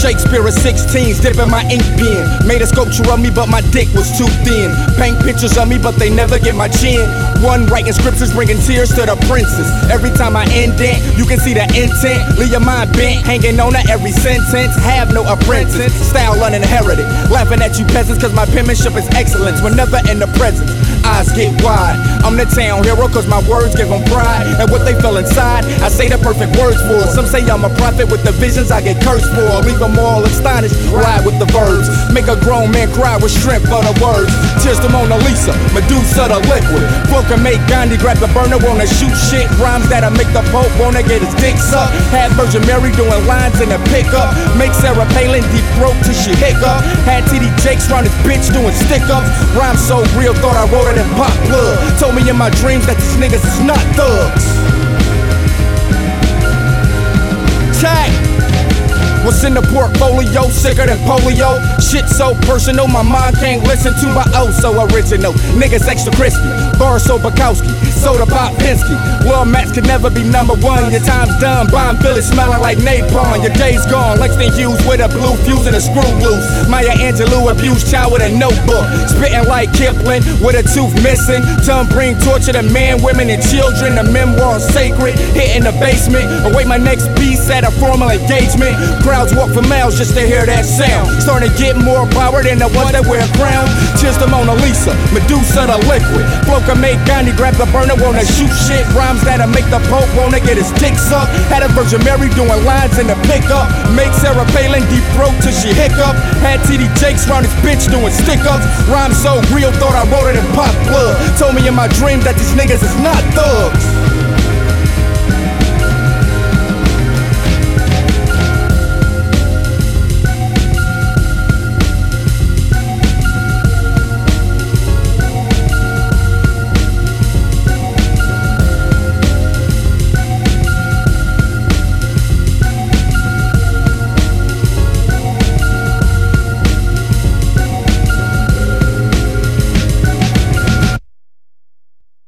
Shakespeare of 16s, dipping my ink pen. Made a sculpture of me, but my dick was too thin. Paint pictures of me, but they never get my chin. One writing scriptures, bringing tears to the princess. Every time I indent, you can see the intent. Leave your mind bent, hanging on to every sentence. Have no apprentice, style uninherited. Laughing at you peasants, cause my penmanship is excellence. Whenever in the presence, eyes get wide. I'm the town hero, cause my words give them pride. And what they feel inside, I say the perfect words for. Some say I'm a prophet with the visions I get cursed for. Leave them all astonished, ride with the verbs. Make a grown man cry with strength for the words. Tears to Mona Lisa, Medusa the liquid. Flow can make Gandhi grab the burner, wanna shoot shit. Rhymes that'll make the Pope wanna get his dick sucked. Had Virgin Mary doing lines in the pickup. Make Sarah Palin deep throat till she hiccup. Had TD Jakes round his bitch doing stick-ups. Rhymes so real, thought I wrote it in pop plug. Told me in my dreams that these niggas is not thugs. Tag. What's in the portfolio? Sicker than polio. Shit so personal, my mind can't listen to my oh so original. Niggas extra crispy, bars so Bukowski, soda pop Pinsky. Lil Max could never be number one. Your time's done, bomb Philly smelling like napalm. Your day's gone, Langston Hughes with a blue fuse and a screw loose. Maya Angelou abused child with a notebook. Spitting like Kipling with a tooth missing. Tongue bring torture to men, women, and children. The memoir sacred, hit in the basement. Await my next piece at a formal engagement. Crowds walk for miles just to hear that sound. Starting to get more power than the ones that wear a crown. Cheers to Mona Lisa, Medusa the liquid. Flow can make Gandhi grab the burner, wanna shoot shit. Rhymes that'll make the Pope wanna get his dick sucked. Had a Virgin Mary doing lines in the pickup. Make Sarah Palin deep throat till she hiccup. Had TD Jakes round his bitch doing stick-ups. Rhymes so real, thought I wrote it in pop plug. Told me in my dream that these niggas is not thugs.